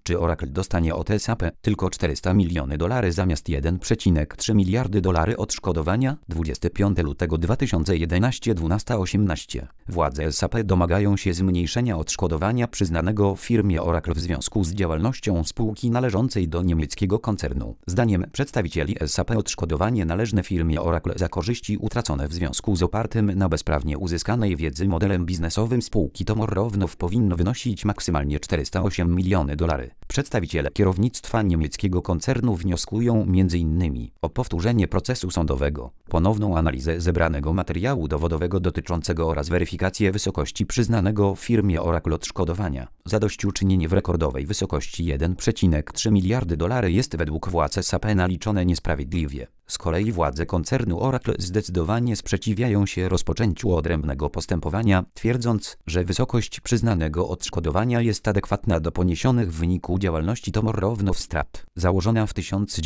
Czy Oracle dostanie od SAP tylko $400 miliony zamiast 1,3 miliardy odszkodowania? 25 lutego 2011 12:18. Władze SAP domagają się zmniejszenia odszkodowania przyznanego firmie Oracle w związku z działalnością spółki należącej do niemieckiego koncernu. Zdaniem przedstawicieli SAP odszkodowanie należne firmie Oracle za korzyści utracone w związku z opartym na bezprawnie uzyskanej wiedzy modelem biznesowym spółki Tomorrownow powinno wynosić maksymalnie $408 miliony. Przedstawiciele kierownictwa niemieckiego koncernu wnioskują m.in. o powtórzenie procesu sądowego, ponowną analizę zebranego materiału dowodowego dotyczącego oraz weryfikację wysokości przyznanego firmie Oracle odszkodowania. Zadośćuczynienie w rekordowej wysokości $1,3 miliardy jest według władz SAP naliczone niesprawiedliwie. Z kolei władze koncernu Oracle zdecydowanie sprzeciwiają się rozpoczęciu odrębnego postępowania, twierdząc, że wysokość przyznanego odszkodowania jest adekwatna do poniesionych w wyniku działalności Tomorrownow strat. Założona w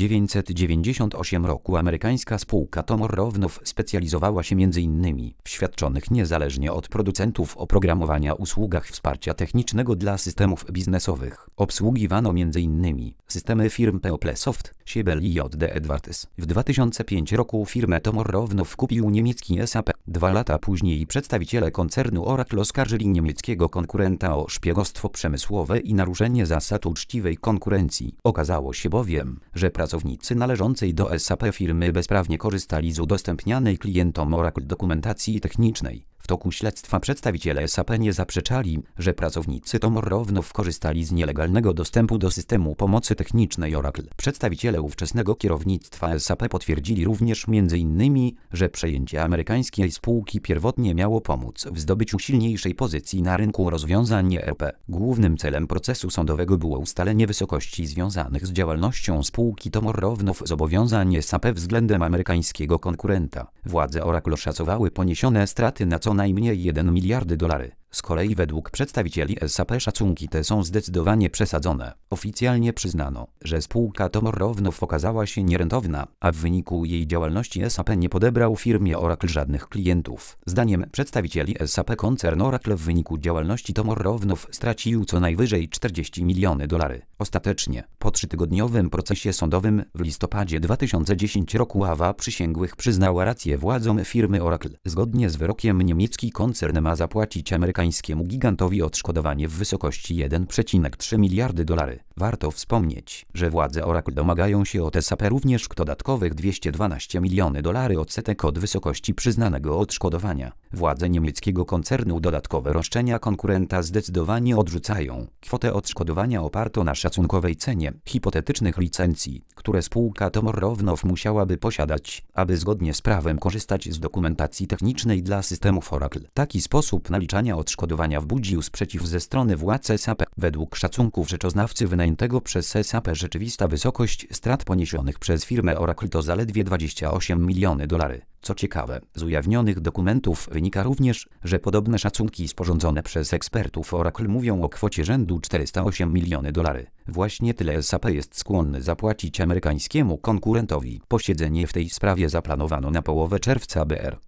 1998 roku amerykańska spółka Tomorrownow specjalizowała się m.in. w świadczonych niezależnie od producentów oprogramowania usługach wsparcia technicznego dla systemów biznesowych. Obsługiwano m.in. systemy firm Peoplesoft, Siebel i J.D. Edwards. W 2005 roku firmę Tomorrownow kupił niemiecki SAP. 2 lata później przedstawiciele koncernu Oracle oskarżyli niemieckiego konkurenta o szpiegostwo przemysłowe i naruszenie zasad uczciwej konkurencji. Okazało się bowiem, że pracownicy należącej do SAP firmy bezprawnie korzystali z udostępnianej klientom Oracle dokumentacji technicznej. W toku śledztwa przedstawiciele SAP nie zaprzeczali, że pracownicy Tomorrownow korzystali z nielegalnego dostępu do systemu pomocy technicznej Oracle. Przedstawiciele ówczesnego kierownictwa SAP potwierdzili również m.in., że przejęcie amerykańskiej spółki pierwotnie miało pomóc w zdobyciu silniejszej pozycji na rynku rozwiązań ERP. Głównym celem procesu sądowego było ustalenie wysokości związanych z działalnością spółki Tomorrownow zobowiązań SAP względem amerykańskiego konkurenta. Władze Oracle szacowały poniesione straty na co najmniej $1 miliard. Z kolei według przedstawicieli SAP szacunki te są zdecydowanie przesadzone. Oficjalnie przyznano, że spółka Tomorrownow okazała się nierentowna, a w wyniku jej działalności SAP nie podebrał firmie Oracle żadnych klientów. Zdaniem przedstawicieli SAP koncern Oracle w wyniku działalności Tomorrownow stracił co najwyżej $40 miliony. Ostatecznie, po 3-tygodniowym procesie sądowym w listopadzie 2010 roku ława przysięgłych przyznała rację władzom firmy Oracle. Zgodnie z wyrokiem niemiecki koncern ma zapłacić amerykańskiemu gigantowi odszkodowanie w wysokości $1,3 miliardy. Warto wspomnieć, że władze Oracle domagają się od SAP również dodatkowych $212 miliony odsetek od wysokości przyznanego odszkodowania. Władze niemieckiego koncernu dodatkowe roszczenia konkurenta zdecydowanie odrzucają. Kwotę odszkodowania oparto na szacunkowej cenie hipotetycznych licencji, które spółka Tomorrownow musiałaby posiadać, aby zgodnie z prawem korzystać z dokumentacji technicznej dla systemów Oracle. Taki sposób naliczania odszkodowania wzbudził sprzeciw ze strony władz SAP. Według szacunków rzeczoznawcy wynajętego przez SAP rzeczywista wysokość strat poniesionych przez firmę Oracle to zaledwie $28 miliony. Co ciekawe, z ujawnionych dokumentów wynika również, że podobne szacunki sporządzone przez ekspertów Oracle mówią o kwocie rzędu $408 miliony. Właśnie tyle SAP jest skłonny zapłacić amerykańskiemu konkurentowi. Posiedzenie w tej sprawie zaplanowano na połowę czerwca br.